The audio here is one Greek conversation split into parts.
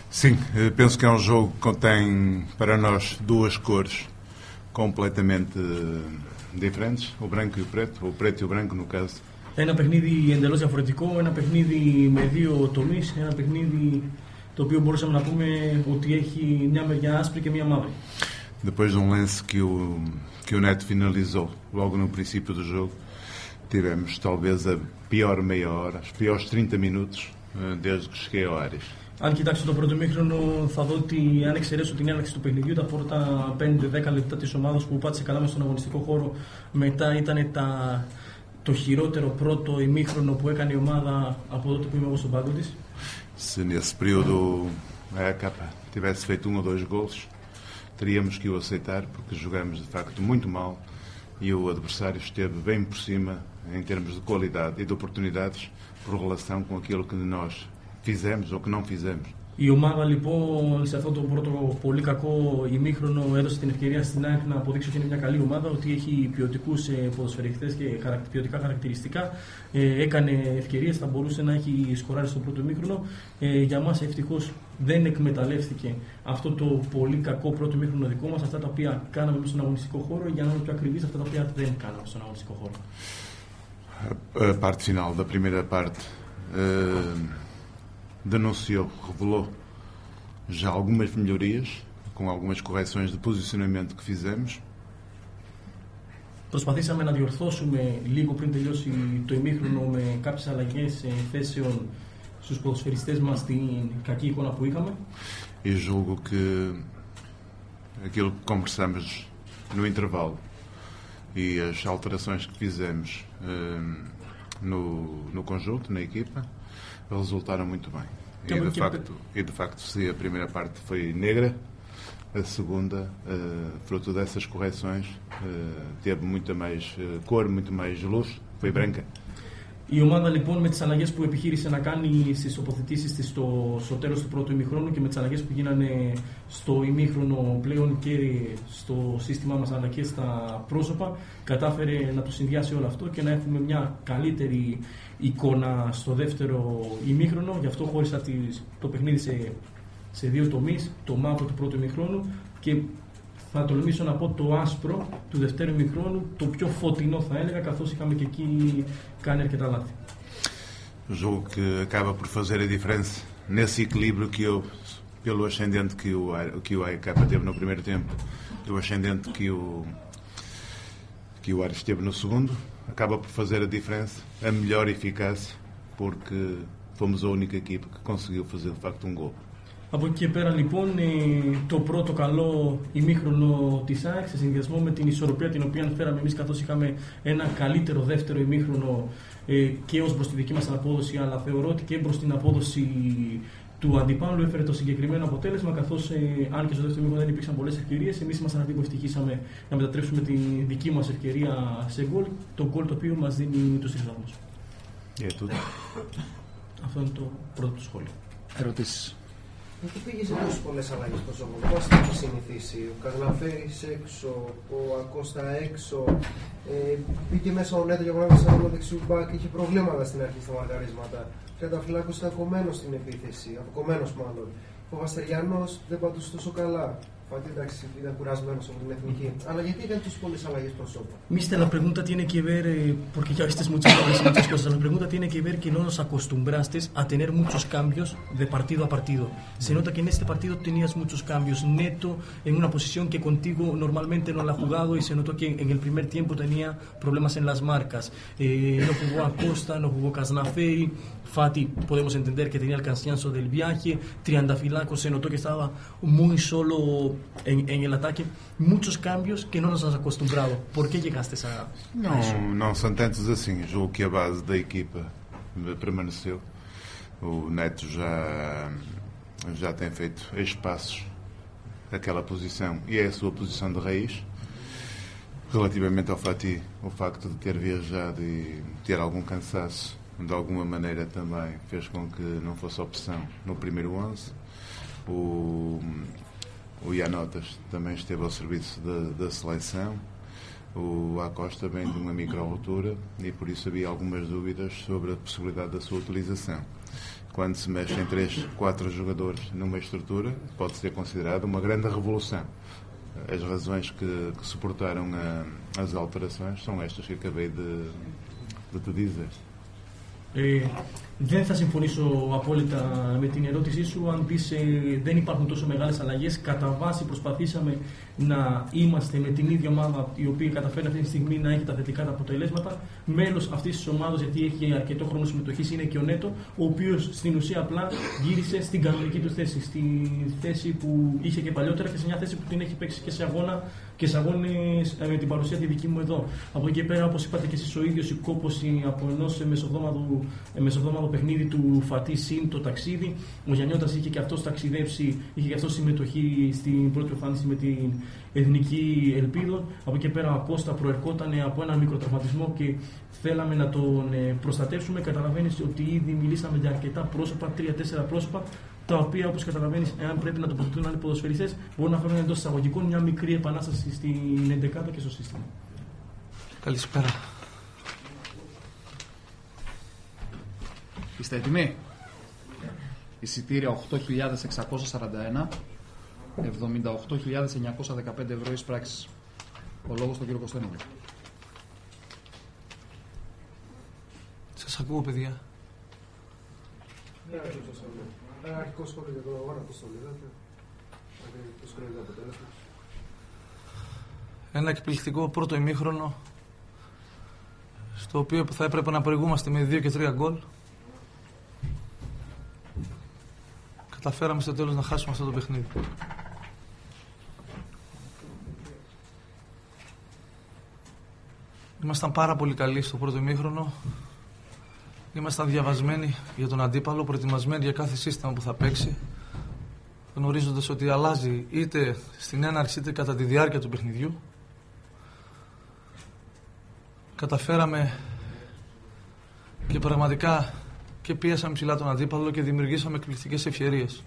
Sim, penso que é um jogo que contém para nós duas cores completamente diferentes, o branco e o preto e o branco no caso. Ένα παιχνίδι εντελώς διαφορετικό, ένα παιχνίδι με δύο τομείς, ένα παιχνίδι το οποίο μπορούσαμε να πούμε ότι έχει μια μεριά άσπρη και μια μαύρη. Depois de um lance que o Neto finalizou logo no princípio do jogo, tivemos talvez a pior meia hora, os piores 30 minutos desde que cheguei ao Ares. Αν κοιτάξω το πρώτο ημίχρονο, θα δω ότι αν εξαιρέσω την έναρξη του παιχνιδιού, τα πρώτα 5-10 λεπτά της ομάδας που πάτησε καλά μες στον αγωνιστικό χώρο, μετά ήταν το χειρότερο πρώτο ημίχρονο που έκανε η ομάδα από τότε που είμαι εγώ στον πάγκο της. Se nesse período a ECAP tivesse feito 1 ou 2 golos, teríamos que o aceitar, porque jogamos de facto muito mal e o adversário esteve bem por cima em termos de qualidade e de oportunidades por relação com aquilo que nós fizemos ou que não fizemos. Η ομάδα λοιπόν σε αυτό το πρώτο πολύ κακό ημίχρονο έδωσε την ευκαιρία στην ΑΕΚ να αποδείξει ότι είναι μια καλή ομάδα, ότι έχει ποιοτικούς ποδοσφαιριστές και ποιοτικά χαρακτηριστικά. Έκανε ευκαιρίες, θα μπορούσε να έχει σκοράρει στο πρώτο ημίχρονο. Για μας ευτυχώς δεν εκμεταλλεύτηκε αυτό το πολύ κακό πρώτο ημίχρονο δικό μας, αυτά τα οποία κάναμε μέσα στον αγωνιστικό χώρο, για να είμαι πιο ακριβής, αυτά τα οποία δεν κάναμε στον αγωνιστικό χώρο. A parte final da primeira parte denunciou, revelou já algumas melhorias, com algumas correções de posicionamento que fizemos. Προσπαθήσαμε να διορθώσουμε λίγο πριν τελειώσει το ημίχρονο με κάποιες αλλαγές θέσεων στους ποδοσφαιριστές μας την κακή εικόνα που είχαμε. E julgo que aquilo que conversamos no intervalo e as alterações que fizemos no conjunto, na equipa, resultaram muito bem. E de facto, se a primeira parte foi negra, a segunda, fruto dessas correções, teve muita mais cor, muito mais luz, foi branca. Η ομάδα λοιπόν με τις αλλαγές που επιχείρησε να κάνει στις τοποθετήσεις της στο τέλος του πρώτου ημίχρονου και με τις αλλαγές που γίνανε στο ημίχρονο πλέον και στο σύστημά μας αλλά και στα πρόσωπα, κατάφερε να το συνδυάσει όλο αυτό και να έχουμε μια καλύτερη εικόνα στο δεύτερο ημίχρονο. Γι' αυτό χώρισα το παιχνίδι σε δύο τομείς, το μαύρο του πρώτου ημίχρονου και θα τολμήσω να πω το άσπρο του δευτέρου ημιχρόνου, το πιο φωτεινό θα έλεγα, καθώς είχαμε και εκεί κάνει αρκετά λάθη. Julgo que acaba por fazer a diferença nesse equilíbrio que houve pelo ascendente que o AEK teve no primeiro tempo e o ascendente que o Ares teve no segundo, acaba por fazer a diferença, a melhor eficácia, porque fomos a única equipa que conseguiu fazer de facto um gol. Από εκεί και πέρα λοιπόν το πρώτο καλό ημίχρονο της ΑΕΚ σε συνδυασμό με την ισορροπία την οποία φέραμε εμείς, καθώς είχαμε ένα καλύτερο δεύτερο ημίχρονο και ως προς τη δική μας αναπόδοση, αλλά θεωρώ ότι και προς την απόδοση του αντιπάλου έφερε το συγκεκριμένο αποτέλεσμα, καθώς αν και στο δεύτερο ημίχρονο δεν υπήρξαν πολλές ευκαιρίες, εμείς ήμασταν αυτοί που ευτυχήσαμε να μετατρέψουμε τη δική μας ευκαιρία σε γκολ, το γκολ το οποίο μας δίνει τους 3 βαθμούς. Αυτό είναι το πρώτο του σχόλιο. Ερωτήσεις. Γιατί πήγε σε τόσες πολλές αλλαγές στο σώμα, πώς θα το συνηθίσει, ο Καρναφέρης έξω, ο Ακώστα έξω, πήγε μέσα ο Νέτο για παράδειγμα σαν ο δεξιού μπακ, είχε προβλήματα στην αρχή στα μαρκαρίσματα, ο Τριανταφυλάκος ήταν κομμένος στην επίθεση, αποκομμένος μάλλον, ο Βαστεριάνος δεν πατούσε τόσο καλά. Φάτε, εντάξει, ήταν κουρασμένος από την εθνική. Αλλά γιατί έκανε τόσες πολλές αλλαγές προσώπου? Mister, la pregunta tiene que ver, porque ya viste muchas cosas, la pregunta tiene que ver que no nos acostumbraste a tener muchos cambios de partido a partido. Se nota que en este partido tenías muchos cambios. Neto en una posición que contigo normalmente no la ha jugado y se notó que en el primer tiempo tenía problemas en las marcas. No jugó Acosta, no jugó Casnafei. Fati podemos entender que tenía el cansancio del viaje. Triandafilako se notó que estaba muy solo en el ataque. Muchos cambios que no nos has acostumbrado. ¿Por qué llegaste a eso? Não são tantos assim. Julgo que a base da equipa permaneceu. O Neto já tem feito espaços naquela posição e é a sua posição de raiz. Relativamente ao Fati, o facto de ter viajado e ter algum cansaço de alguma maneira também fez com que não fosse opção no primeiro 11. O Ianotas também esteve ao serviço da seleção. O Acosta vem de uma micro-rotura e por isso havia algumas dúvidas sobre a possibilidade da sua utilização. quando se mexem 3, 4 jogadores numa estrutura, pode ser considerado uma grande revolução. As razões que suportaram as alterações são estas que acabei de te dizer. Δεν θα συμφωνήσω απόλυτα με την ερώτησή σου. Αν πεις δεν υπάρχουν τόσο μεγάλες αλλαγές, κατά βάση προσπαθήσαμε να είμαστε με την ίδια ομάδα η οποία καταφέρει αυτή τη στιγμή να έχει τα θετικά αποτελέσματα. Μέλος αυτής της ομάδας, γιατί έχει αρκετό χρόνο συμμετοχής, είναι και ο Νέτο, ο οποίος στην ουσία απλά γύρισε στην κανονική του θέση. Στη θέση που είχε και παλιότερα και σε μια θέση που την έχει παίξει και σε αγώνες με την παρουσία τη δική μου εδώ. Από εκεί και πέρα, όπως είπατε και εσείς ο ίδιος, η κόπωση από ενός μεσοβδόμαδο παιχνίδι του Φατί συν το ταξίδι. Ο Γιαννιώτας είχε και αυτός ταξιδέψει, είχε και αυτός συμμετοχή στην πρώτη εμφάνιση με την Εθνική Ελπίδων. Από εκεί και πέρα ο Κώστα προερχόταν από ένα μικροτραυματισμό και θέλαμε να τον προστατεύσουμε. Καταλαβαίνεις ότι ήδη μιλήσαμε για αρκετά πρόσωπα, 3-4 πρόσωπα, τα οποία, όπως καταλαβαίνεις, εάν πρέπει να τοποθετούν να είναι ποδοσφαιριστές, μπορούν να φέρουν εντός εισαγωγικών μια μικρή επανάσταση στην 11η και στο σύστημα. Καλησπέρα. Είστε έτοιμοι? Εισιτήρια 8.641, 78.915 ευρώ εισπράξεις. Ο λόγος στον κύριο Κωνσταντίνο. Σας ακούω, παιδιά. Αρχικό σχόλιο για τον αγώνα, πώς το είδατε? Πώς κρίνετε το αποτέλεσμα? Ένα εκπληκτικό πρώτο ημίχρονο, στο οποίο θα έπρεπε να προηγούμαστε με 2 και 3 γκολ. Καταφέραμε στο τέλος να χάσουμε αυτό το παιχνίδι. Ήμασταν πάρα πολύ καλοί στο πρώτο ημίχρονο. Ήμασταν διαβασμένοι για τον αντίπαλο, προετοιμασμένοι για κάθε σύστημα που θα παίξει, γνωρίζοντας ότι αλλάζει είτε στην έναρξη είτε κατά τη διάρκεια του παιχνιδιού. Καταφέραμε και πραγματικά και πίεσαμε ψηλά τον αντίπαλο και δημιουργήσαμε εκπληκτικές ευκαιρίες.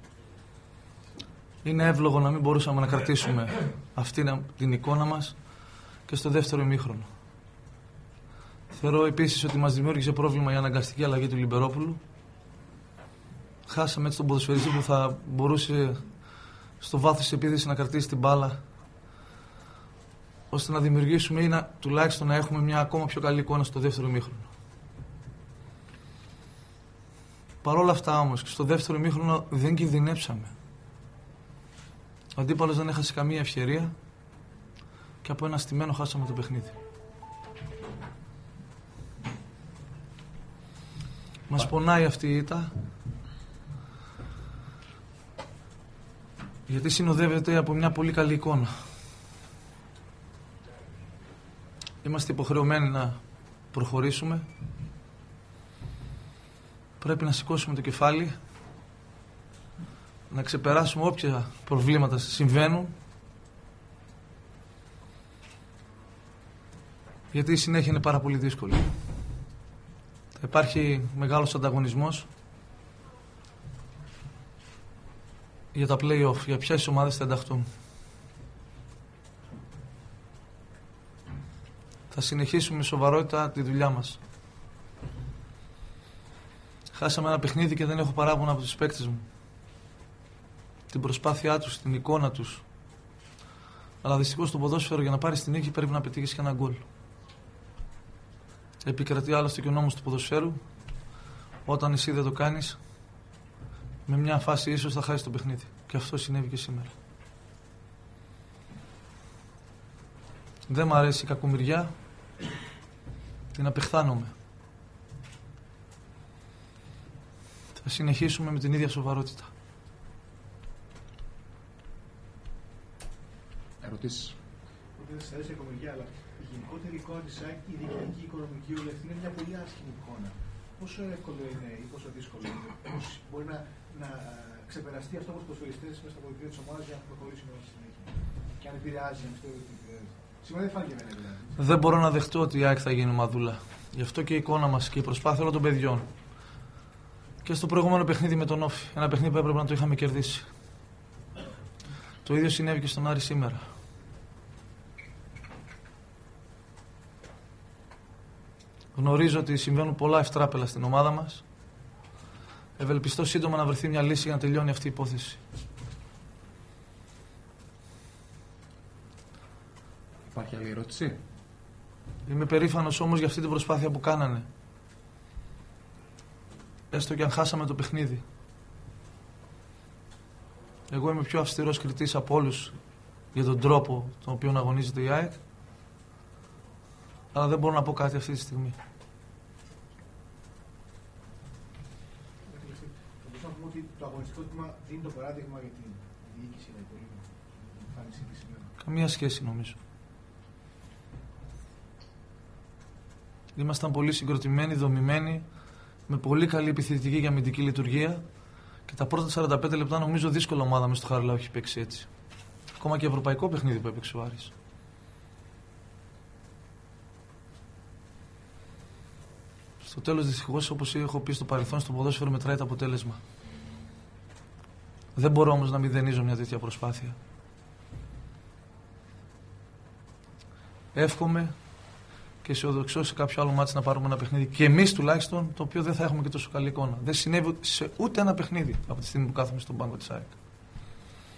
Είναι εύλογο να μην μπορούσαμε να κρατήσουμε αυτή την εικόνα μας και στο δεύτερο ημίχρονο. Θεωρώ επίσης ότι μας δημιούργησε πρόβλημα η αναγκαστική αλλαγή του Λιμπερόπουλου. Χάσαμε έτσι τον ποδοσφαιριστή που θα μπορούσε στο βάθος της επίθεσης να κρατήσει την μπάλα, ώστε να δημιουργήσουμε ή τουλάχιστον να έχουμε μια ακόμα πιο καλή εικόνα στο δεύτερο ημίχρονο. Παρ' όλα αυτά όμως και στο δεύτερο ημίχρονο δεν κινδυνεύσαμε. Ο αντίπαλος δεν έχασε καμία ευκαιρία και από ένα στημένο χάσαμε το παιχνίδι. Μας πονάει αυτή η ήττα, γιατί συνοδεύεται από μια πολύ καλή εικόνα. Είμαστε υποχρεωμένοι να προχωρήσουμε. Πρέπει να σηκώσουμε το κεφάλι, να ξεπεράσουμε όποια προβλήματα συμβαίνουν, γιατί η συνέχεια είναι πάρα πολύ δύσκολη. Θα υπάρχει μεγάλος ανταγωνισμός για τα play-off, για ποιες ομάδες θα ενταχθούν. Θα συνεχίσουμε με σοβαρότητα τη δουλειά μας. Χάσαμε ένα παιχνίδι και δεν έχω παράπονο από τους παίκτες μου. Την προσπάθειά τους, την εικόνα τους. Αλλά δυστυχώς στο ποδόσφαιρο για να πάρεις την νίκη πρέπει να πετύχεις και ένα γκολ. Επικρατεί άλλωστε και ο νόμος του ποδοσφαίρου. Όταν εσύ δεν το κάνεις, με μια φάση ίσως θα χάσεις το παιχνίδι. Και αυτό συνέβη και σήμερα. Δεν μ' αρέσει η κακομοιριά. Την απεχθάνομαι. Θα συνεχίσουμε με την ίδια σοβαρότητα. Ερωτήσεις? Σας αρέσει η κακομοιριά, αλλά η γενικότερη εικόνα της ΑΕΚ, η διοικητική, οικονομική, όλη αυτή είναι μια πολύ άσχημη εικόνα. Πόσο εύκολο είναι ή πόσο δύσκολο είναι, πώς μπορεί να ξεπεραστεί αυτό από τους ποδοσφαιριστές μέσα στα πολιτεία της ομάδας για να προχωρήσουμε στη συνέχεια? Και αν επηρεάζει, αν πιστεύετε ότι επηρεάζει. Σήμερα δεν φάνηκε δεν επηρεάζει. Δεν μπορώ να δεχτώ ότι η ΑΕΚ θα γίνει μαδούλα. Γι' αυτό και η εικόνα μας και η προσπάθεια όλων των παιδιών. Και στο προηγούμενο παιχνίδι με τον Όφη. Ένα παιχνίδι που έπρεπε να το είχαμε κερδίσει. Το ίδιο συνέβη και στον Άρη σήμερα. Γνωρίζω ότι συμβαίνουν πολλά ευτράπελα στην ομάδα μας. Ευελπιστώ σύντομα να βρεθεί μια λύση για να τελειώνει αυτή η υπόθεση. Υπάρχει άλλη ερώτηση? Είμαι περήφανος όμως για αυτή την προσπάθεια που κάνανε. Έστω και αν χάσαμε το παιχνίδι. Εγώ είμαι πιο αυστηρός κριτής από όλους για τον τρόπο τον οποίο αγωνίζεται η ΑΕΚ, αλλά δεν μπορώ να πω κάτι αυτή τη στιγμή. Θα μπορούσαμε να πούμε ότι το αγωνιστικό τμήμα δίνει το παράδειγμα για την διοίκηση να υπολείπει την εμφάνιση της σήμερα. Καμία σχέση νομίζω. Ήμασταν πολύ συγκροτημένοι, δομημένοι, με πολύ καλή επιθετική και αμυντική λειτουργία και τα πρώτα 45 λεπτά νομίζω δύσκολη ομάδα μες στο Χαριλάου έχει παίξει έτσι. Ακόμα και ευρωπαϊκό παιχνίδι που έπαιξε ο Άρης. Στο τέλος δυστυχώς, όπως έχω πει στο παρελθόν, στο ποδόσφαιρο μετράει το αποτέλεσμα. Δεν μπορώ όμως να μηδενίζω μια τέτοια προσπάθεια. Εύχομαι και αισιοδοξώ σε κάποιο άλλο μάτι να πάρουμε ένα παιχνίδι και εμείς τουλάχιστον, το οποίο δεν θα έχουμε και τόσο καλή εικόνα. Δεν συνέβη σε ούτε ένα παιχνίδι από τη στιγμή που κάθομαι στον πάγκο της ΑΕΚ.